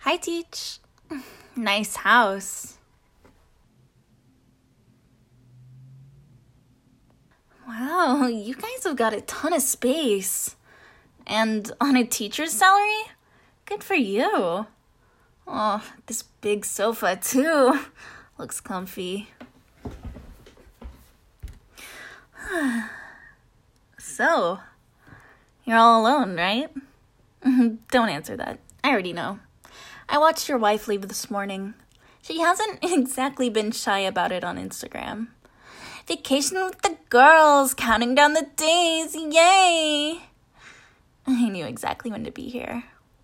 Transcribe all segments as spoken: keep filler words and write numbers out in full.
Hi, Teach. Nice house. Wow, you guys have got a ton of space. And on a teacher's salary? Good for you. Oh, this big sofa, too. Looks comfy. So, you're all alone, right? Don't answer that. I already know. I watched your wife leave this morning. She hasn't exactly been shy about it on Instagram. Vacation with the girls, counting down the days, yay! I knew exactly when to be here.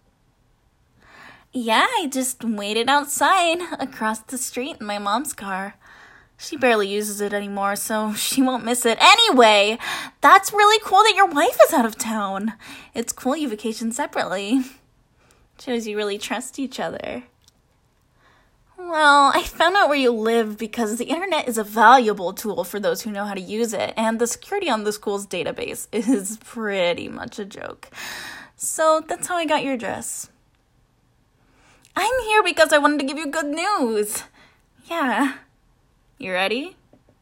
Yeah, I just waited outside, across the street in my mom's car. She barely uses it anymore, so she won't miss it. Anyway, that's really cool that your wife is out of town. It's cool you vacation separately. Shows you really trust each other. Well, I found out where you live because the internet is a valuable tool for those who know how to use it, and the security on the school's database is pretty much a joke. So that's how I got your address. I'm here because I wanted to give you good news. Yeah. You ready?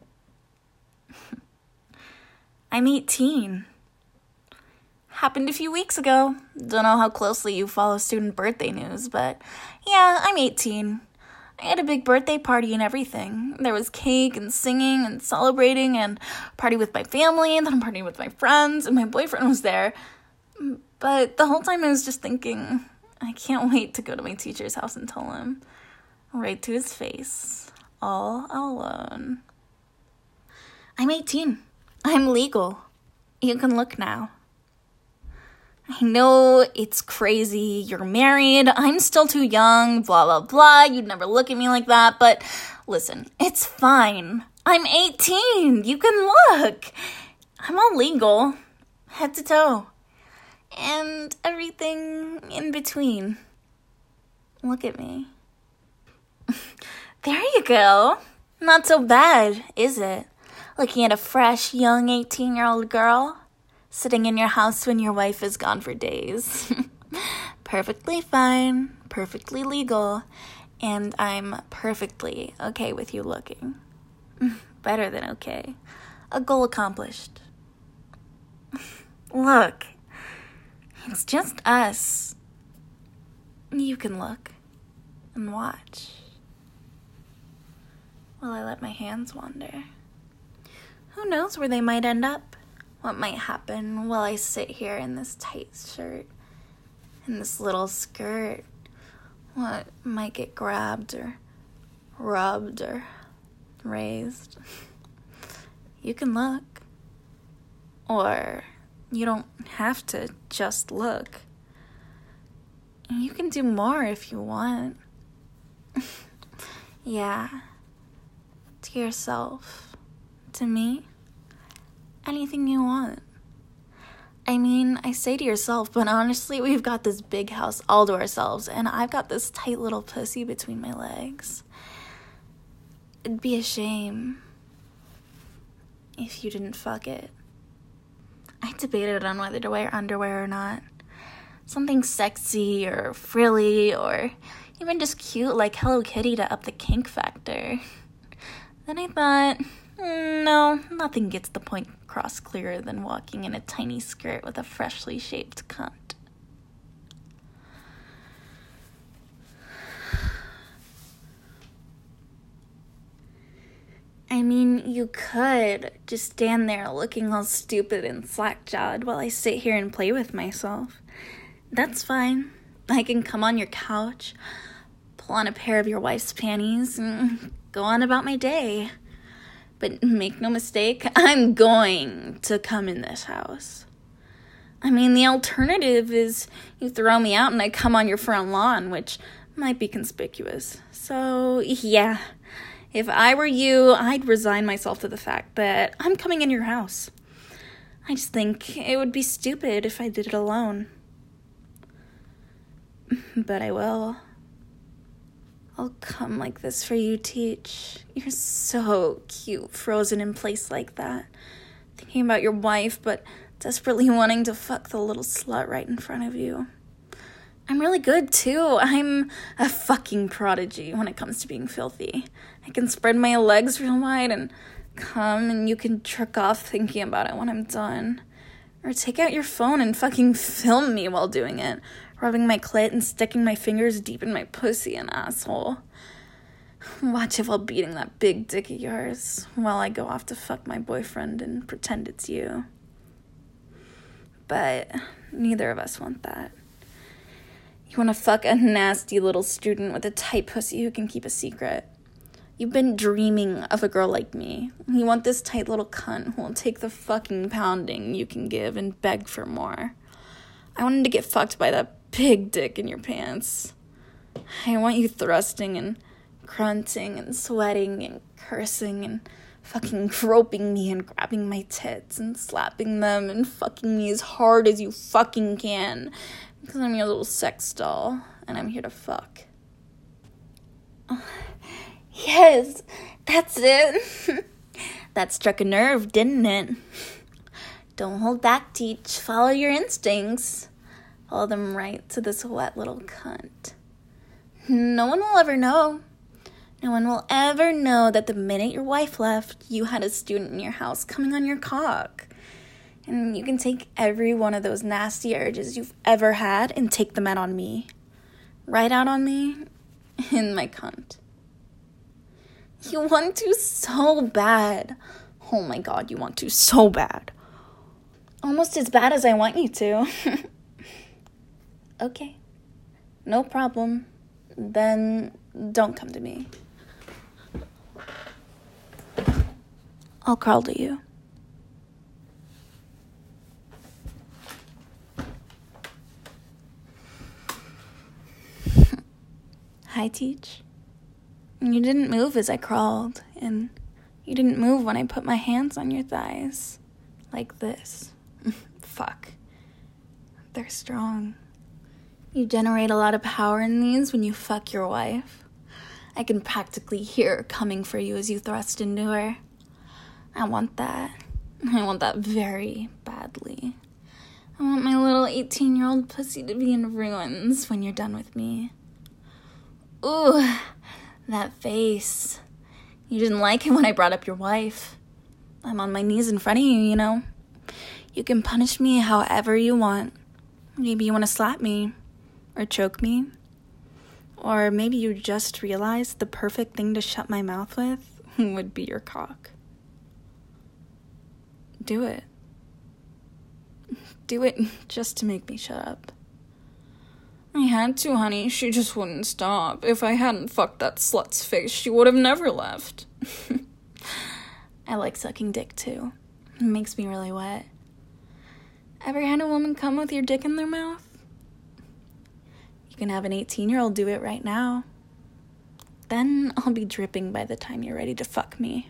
I'm eighteen. Happened a few weeks ago. Don't know how closely you follow student birthday news, but yeah, I'm eighteen. I had a big birthday party and everything. There was cake and singing and celebrating and a party with my family and then a party with my friends and my boyfriend was there. But the whole time I was just thinking, I can't wait to go to my teacher's house and tell him right to his face, all alone. I'm eighteen. I'm legal. You can look now. I know it's crazy, you're married, I'm still too young, blah, blah, blah, you'd never look at me like that, but listen, it's fine. I'm eighteen, you can look. I'm all legal, head to toe, and everything in between. Look at me. There you go. Not so bad, is it? Looking at a fresh, young eighteen-year-old girl? Sitting in your house when your wife is gone for days. Perfectly fine, perfectly legal, and I'm perfectly okay with you looking. Better than okay. A goal accomplished. Look, it's just us. You can look and watch while I let my hands wander. Who knows where they might end up? What might happen while I sit here in this tight shirt, in this little skirt? What might get grabbed or rubbed or raised? You can look. Or you don't have to just look. You can do more if you want. Yeah. To yourself. To me. Anything you want. I mean, I say to yourself, but honestly, we've got this big house all to ourselves, and I've got this tight little pussy between my legs. It'd be a shame if you didn't fuck it. I debated on whether to wear underwear or not. Something sexy or frilly or even just cute like Hello Kitty to up the kink factor. Then I thought, no, nothing gets the point across clearer than walking in a tiny skirt with a freshly shaped cunt. I mean, you could just stand there looking all stupid and slack-jawed while I sit here and play with myself. That's fine. I can come on your couch, pull on a pair of your wife's panties, and go on about my day. But make no mistake, I'm going to come in this house. I mean, the alternative is you throw me out and I come on your front lawn, which might be conspicuous. So, yeah, if I were you, I'd resign myself to the fact that I'm coming in your house. I just think it would be stupid if I did it alone. But I will. I'll come like this for you, Teach. You're so cute, frozen in place like that. Thinking about your wife, but desperately wanting to fuck the little slut right in front of you. I'm really good, too. I'm a fucking prodigy when it comes to being filthy. I can spread my legs real wide and come, and you can jerk off thinking about it when I'm done. Or take out your phone and fucking film me while doing it, rubbing my clit and sticking my fingers deep in my pussy and asshole. Watch it while beating that big dick of yours, while I go off to fuck my boyfriend and pretend it's you. But neither of us want that. You want to fuck a nasty little student with a tight pussy who can keep a secret. You've been dreaming of a girl like me. You want this tight little cunt who will take the fucking pounding you can give and beg for more. I wanted to get fucked by that big dick in your pants. I want you thrusting and grunting and sweating and cursing and fucking groping me and grabbing my tits and slapping them and fucking me as hard as you fucking can. Because I'm your little sex doll, and I'm here to fuck. Oh, yes, that's it. That struck a nerve, didn't it? Don't hold back, Teach. Follow your instincts. Follow them right to this wet little cunt. No one will ever know. No one will ever know that the minute your wife left, you had a student in your house coming on your cock. And you can take every one of those nasty urges you've ever had and take them out on me. Right out on me in my cunt. You want to so bad. Oh my god, you want to so bad. Almost as bad as I want you to. Okay. No problem. Then don't come to me. I'll crawl to you. Hi, Teach. You didn't move as I crawled, and you didn't move when I put my hands on your thighs. Like this. Fuck. They're strong. You generate a lot of power in these when you fuck your wife. I can practically hear her coming for you as you thrust into her. I want that. I want that very badly. I want my little eighteen-year-old pussy to be in ruins when you're done with me. Ooh, that face. You didn't like it when I brought up your wife. I'm on my knees in front of you, you know. You can punish me however you want. Maybe you want to slap me, or choke me, or maybe you just realized the perfect thing to shut my mouth with would be your cock. Do it. Do it just to make me shut up. I had to, honey. She just wouldn't stop. If I hadn't fucked that slut's face, she would have never left. I like sucking dick, too. It makes me really wet. Ever had a woman come with your dick in their mouth? You can have an eighteen-year-old do it right now. Then I'll be dripping by the time you're ready to fuck me.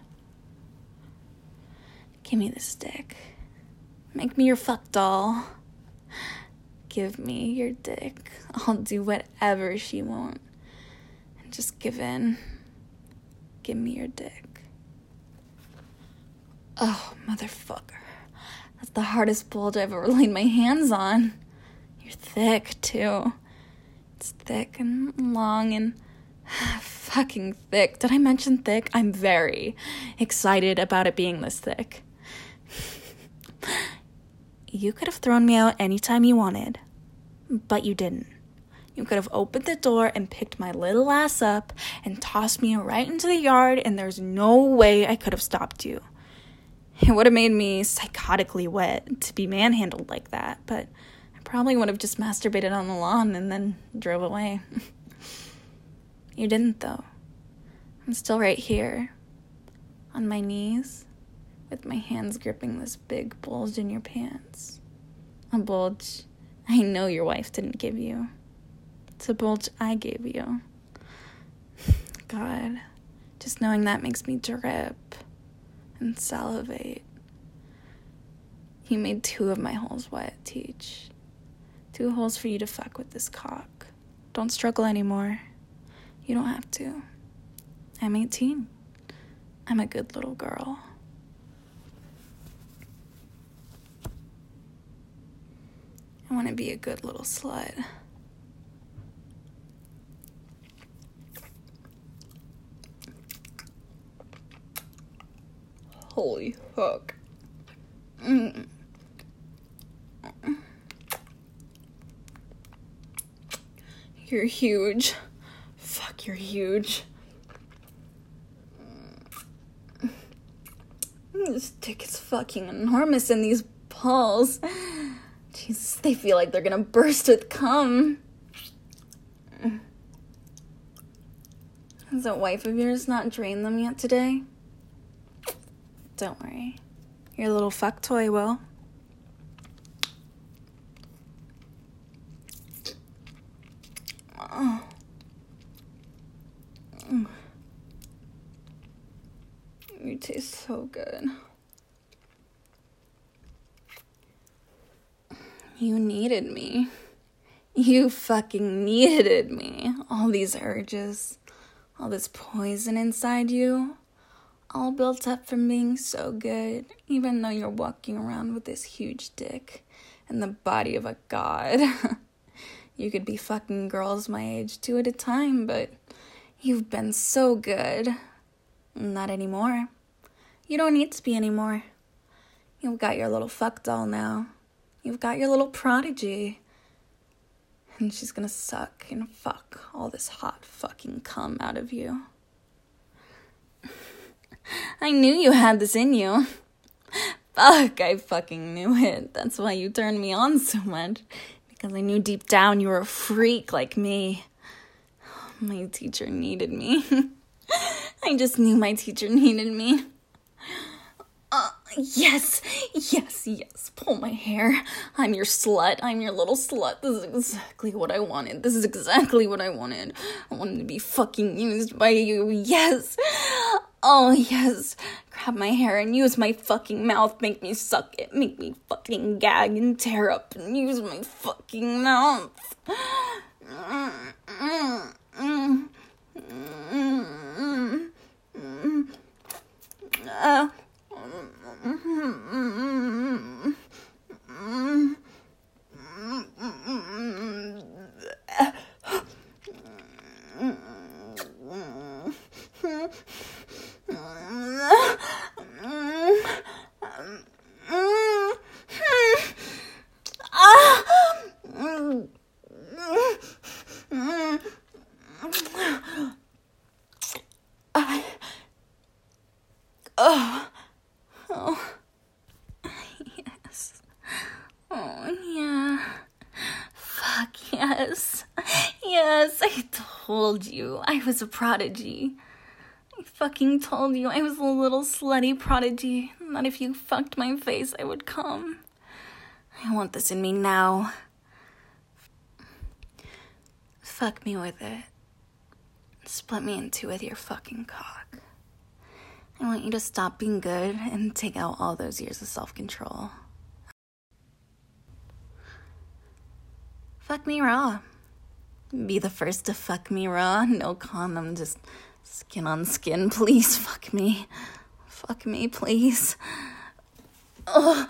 Give me this dick. Make me your fuck doll. Give me your dick. I'll do whatever she won't. And just give in. Give me your dick. Oh, motherfucker. That's the hardest bulge I've ever laid my hands on. You're thick, too. It's thick and long and fucking thick. Did I mention thick? I'm very excited about it being this thick. You could have thrown me out anytime you wanted, but you didn't. You could have opened the door and picked my little ass up and tossed me right into the yard, and there's no way I could have stopped you. It would have made me psychotically wet to be manhandled like that, but I probably would have just masturbated on the lawn and then drove away. You didn't, though. I'm still right here, on my knees, with my hands gripping this big bulge in your pants. A bulge I know your wife didn't give you. It's a bulge I gave you. God, just knowing that makes me drip and salivate. You made two of my holes wet, Teach. Two holes for you to fuck with this cock. Don't struggle anymore. You don't have to. I'm eighteen. I'm a good little girl. I want to be a good little slut. Holy fuck. Mm. You're huge. Fuck, you're huge. This dick is fucking enormous in these balls. Jesus, they feel like they're gonna burst with cum. Has that wife of yours not drained them yet today? Don't worry. Your little fuck toy will. Oh. You taste so good. You needed me. You fucking needed me. All these urges, all this poison inside you, all built up from being so good, even though you're walking around with this huge dick and the body of a god. You could be fucking girls my age two at a time, but you've been so good. Not anymore. You don't need to be anymore. You've got your little fuck doll now. You've got your little prodigy. And she's gonna suck and fuck all this hot fucking cum out of you. I knew you had this in you. Fuck, I fucking knew it. That's why you turned me on so much. Because I knew deep down you were a freak like me. My teacher needed me. I just knew my teacher needed me. Uh, yes, yes, yes. Pull my hair. I'm your slut. I'm your little slut. This is exactly what I wanted. This is exactly what I wanted. I wanted to be fucking used by you. Yes. Oh, yes. Grab my hair and use my fucking mouth. Make me suck it. Make me fucking gag and tear up and use my fucking mouth. Mm, mm, mm, mm, mm, uh. Oh. Oh, yes. Oh, yeah. Fuck, yes. Yes, I told you I was a prodigy. I fucking told you I was a little slutty prodigy. That if you fucked my face, I would come. I want this in me now. Fuck me with it. Split me in two with your fucking cock. I want you to stop being good and take out all those years of self-control. Fuck me raw. Be the first to fuck me raw. No condom, just skin on skin. Please fuck me. Fuck me, please. Oh.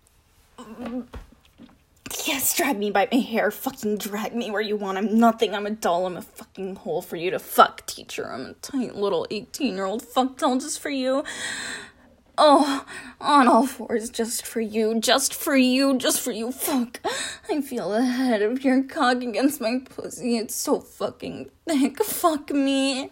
Yes, drag me by my hair. Fucking drag me where you want. I'm nothing. I'm a doll. I'm a fucking hole for you to fuck, teacher. I'm a tiny little eighteen-year-old fuck doll just for you. Oh, on all fours just for you. Just for you. Just for you. Fuck. I feel the head of your cock against my pussy. It's so fucking thick. Fuck me.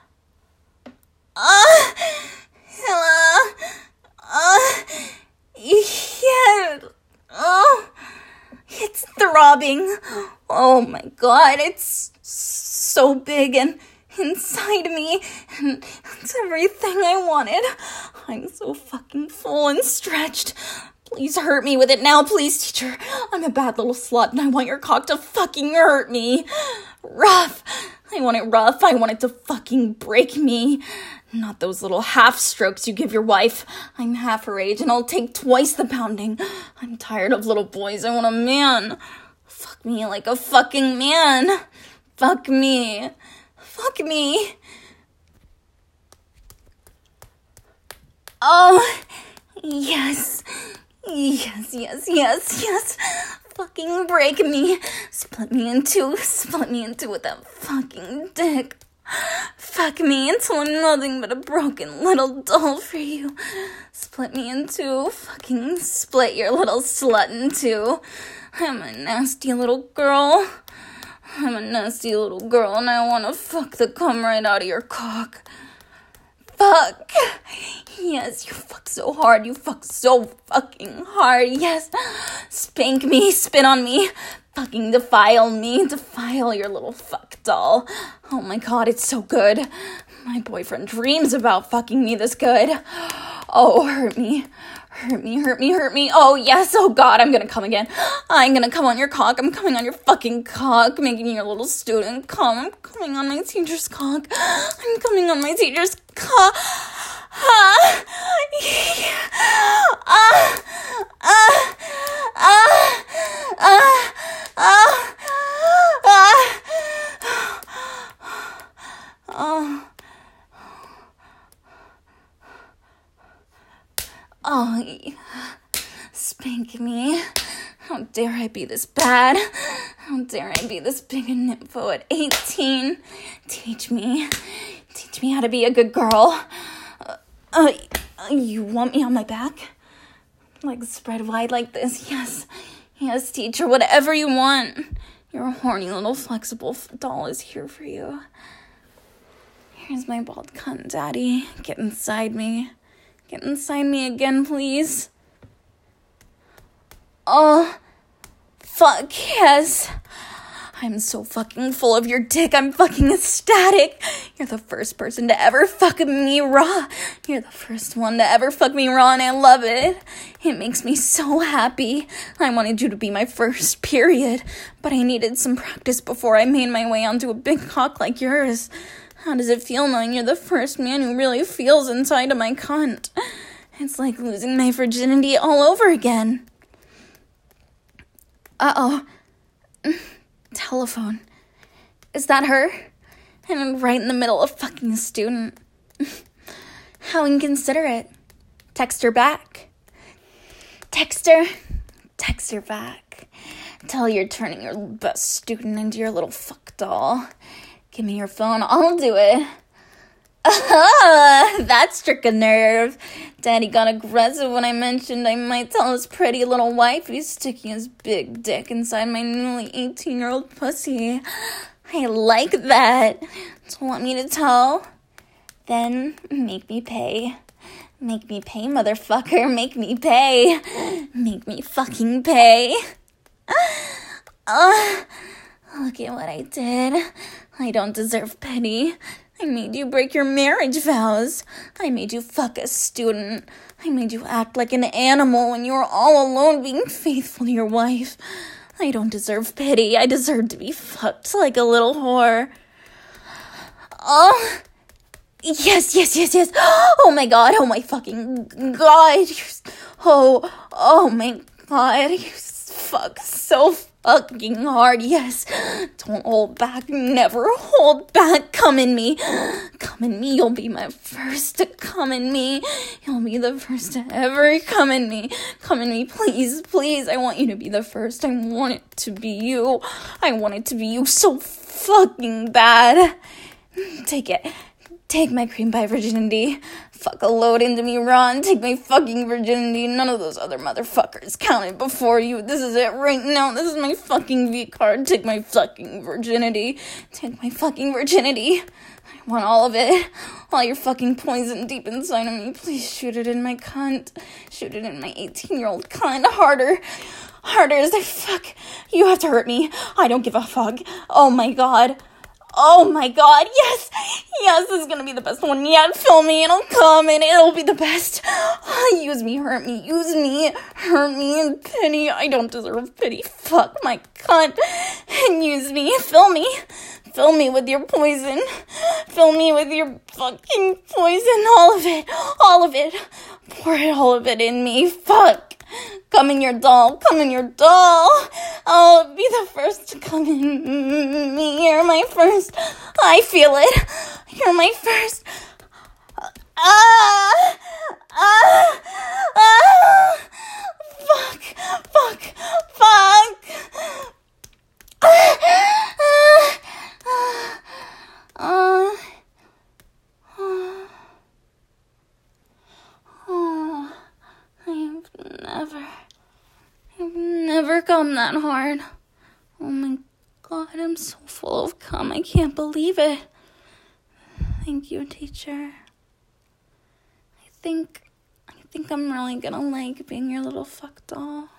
Ah. Uh, uh, yeah. Oh. It's throbbing. Oh my god, it's so big and inside me, and it's everything I wanted. I'm so fucking full and stretched. Please hurt me with it now, please, teacher. I'm a bad little slut, and I want your cock to fucking hurt me. Rough. I want it rough. I want it to fucking break me. Not those little half strokes you give your wife. I'm half her age and I'll take twice the pounding. I'm tired of little boys. I want a man. Fuck me like a fucking man. Fuck me. Fuck me. Oh, yes. Yes, yes, yes, yes. Fucking break me. Split me in two. Split me in two with that fucking dick. Fuck me until I'm nothing but a broken little doll for you. Split me in two. Fucking split your little slut in two. I'm a nasty little girl. I'm a nasty little girl and I wanna fuck the cum right out of your cock. Fuck. Yes, you fuck so hard. You fuck so fucking hard. Yes. Spank me. Spit on me. Fucking defile me. Defile your little fuck doll. Oh my god, it's so good. My boyfriend dreams about fucking me this good. Oh, hurt me. Hurt me, hurt me, hurt me. Oh, yes. Oh, God, I'm gonna come again. I'm gonna come on your cock. I'm coming on your fucking cock, making your little student come. I'm coming on my teacher's cock. I'm coming on my teacher's cock. Ah, yeah. ah, ah, ah, ah, ah, ah, ah. Oh, spank me. How dare I be this bad? How dare I be this big a nympho at eighteen? Teach me. Teach me how to be a good girl. Uh, uh, you want me on my back? Like spread wide like this? Yes. Yes, teacher, whatever you want. Your horny little flexible doll is here for you. Here's my bald cunt, daddy. Get inside me. Get inside me again, please. Oh, fuck, yes. I'm so fucking full of your dick. I'm fucking ecstatic. You're the first person to ever fuck me raw. You're the first one to ever fuck me raw, and I love it. It makes me so happy. I wanted you to be my first, period. But I needed some practice before I made my way onto a big cock like yours. How does it feel knowing you're the first man who really feels inside of my cunt? It's like losing my virginity all over again. Uh-oh. Telephone. Is that her? And I'm right in the middle of fucking a student. How inconsiderate. Text her back. Text her. Text her back. Tell her you're turning your best student into your little fuck doll. Give me your phone, I'll do it. Ah, that struck a nerve. Daddy got aggressive when I mentioned I might tell his pretty little wife he's sticking his big dick inside my newly eighteen-year-old pussy. I like that. Don't want me to tell? Then make me pay. Make me pay, motherfucker. Make me pay. Make me fucking pay. Ah, uh, look at what I did. I don't deserve pity. I made you break your marriage vows. I made you fuck a student. I made you act like an animal when you were all alone being faithful to your wife. I don't deserve pity. I deserve to be fucked like a little whore. Oh, yes, yes, yes, yes. Oh my god, oh my fucking god. You're, oh, oh my god. You fuck so fucking hard, yes. Don't hold back, never hold back. Come in me. Come in me, you'll be my first to come in me. You'll be the first to ever come in me. Come in me, please, please. I want you to be the first. I want it to be you. I want it to be you so fucking bad. Take it. Take my cream pie virginity. Fuck a load into me, Ron. Take my fucking virginity. None of those other motherfuckers counted before you. This is it right now. This is my fucking V card. Take my fucking virginity. Take my fucking virginity. I want all of it. All your fucking poison deep inside of me. Please shoot it in my cunt. Shoot it in my eighteen-year-old cunt. Harder. Harder as I fuck. You have to hurt me. I don't give a fuck. Oh my god. Oh my god, yes, yes, this is gonna be the best one yet. Film me, it'll come, and it'll be the best. Use me, hurt me, use me, hurt me, and pity. I don't deserve pity. Fuck my cunt. And use me, fill me, fill me with your poison. Fill me with your fucking poison, all of it, all of it. Pour it, all of it in me. Fuck. Come in your doll, come in your doll. I'll be the first to come in me. You're my first. I feel it. You're my first. Ah! Ah! Ah! Fuck! Fuck! Fuck! Ah! Ah! Ah! gum that hard. Oh my God, I'm so full of cum. I can't believe it. Thank you, teacher. I think, I think I'm really gonna like being your little fuck doll.